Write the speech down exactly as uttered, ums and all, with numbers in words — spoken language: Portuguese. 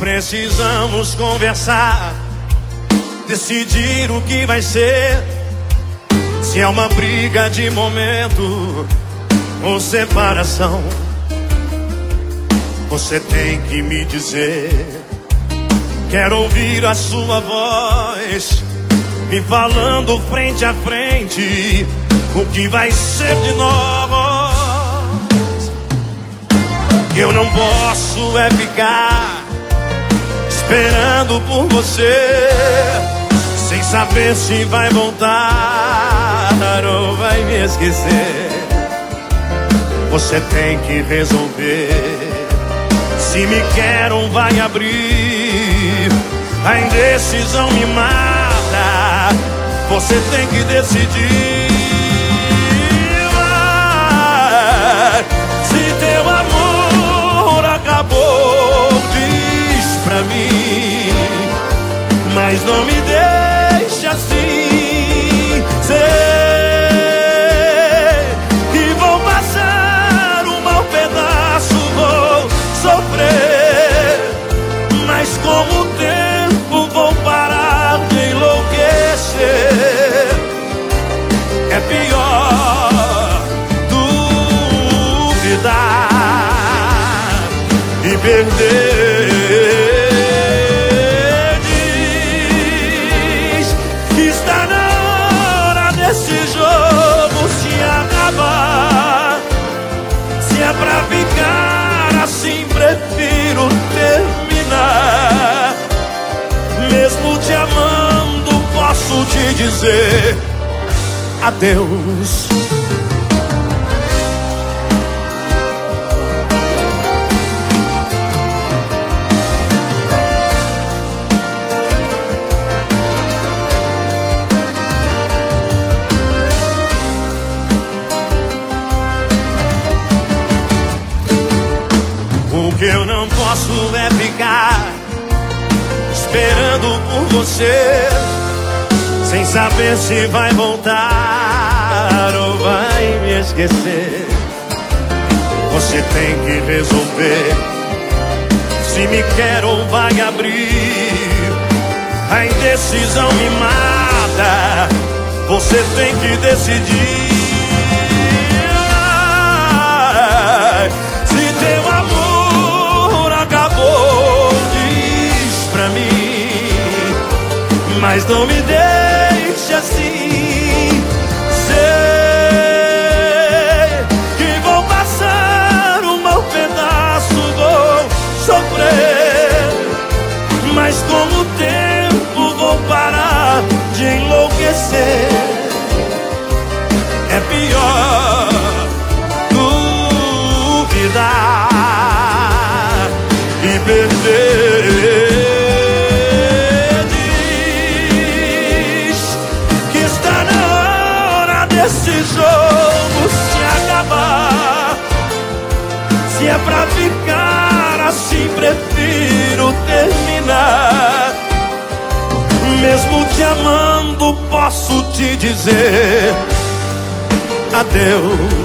precisamos conversar, decidir o que vai ser. Se é uma briga de momento ou separação, você tem que me dizer. Quero ouvir a sua voz me falando frente a frente o que vai ser de nós. Eu não posso é ficar esperando por você, sem saber se vai voltar ou vai me esquecer. Você tem que resolver se me quer ou vai abrir. A indecisão me mata, você tem que decidir. Se teu amor acabou, diz pra mim, mas não me deixe assim. Sei que vou passar um mau pedaço, vou sofrer, mas com o tempo vou parar de enlouquecer. É pior duvidar e perder. Diz que está na hora desse jogo se acabar. Se é pra ficar assim, prefiro terminar. Mesmo te amando, posso te dizer adeus. O que eu não posso é ficar esperando por você, sem saber se vai voltar ou vai me esquecer. Você tem que resolver se me quer ou vai abrir. A indecisão me mata, você tem que decidir. Se teu amor acabou, diz pra mim, mas não me deixe assim. Sei que vou passar um mau pedaço, vou sofrer, mas com o tempo vou parar de enlouquecer. É pior duvidar e perder. Esse jogo se acabar. Se é pra ficar assim, prefiro terminar. Mesmo te amando, posso te dizer adeus.